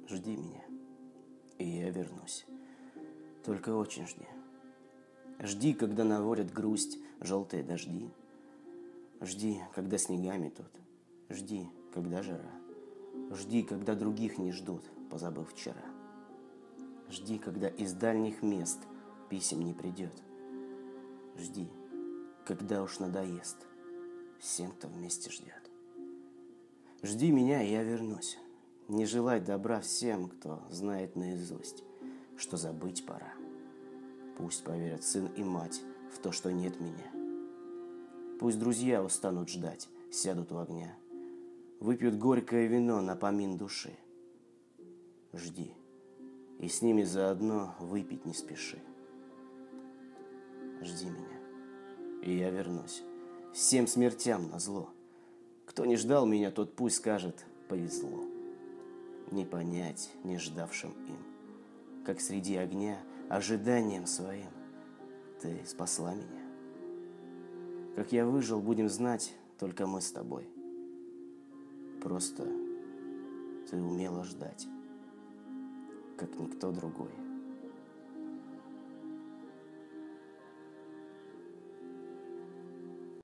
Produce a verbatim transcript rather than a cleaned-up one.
Жди меня, и я вернусь. Только очень жди. Жди, когда наворят грусть желтые дожди. Жди, когда снегами тут. Жди, когда жара. Жди, когда других не ждут, позабыв вчера. Жди, когда из дальних мест писем не придет. Жди, когда уж надоест всем, кто вместе ждет. Жди меня, и я вернусь. Не желай добра всем, кто знает наизусть, что забыть пора. Пусть поверят сын и мать в то, что нет меня. Пусть друзья устанут ждать, сядут у огня, выпьют горькое вино на помин души. Жди, и с ними заодно выпить не спеши. Жди меня, и я вернусь, всем смертям назло. Кто не ждал меня, тот пусть скажет: повезло. Не понять не ждавшим им, как среди огня ожиданием своим ты спасла меня. Как я выжил, будем знать только мы с тобой. Просто ты умела ждать, как никто другой.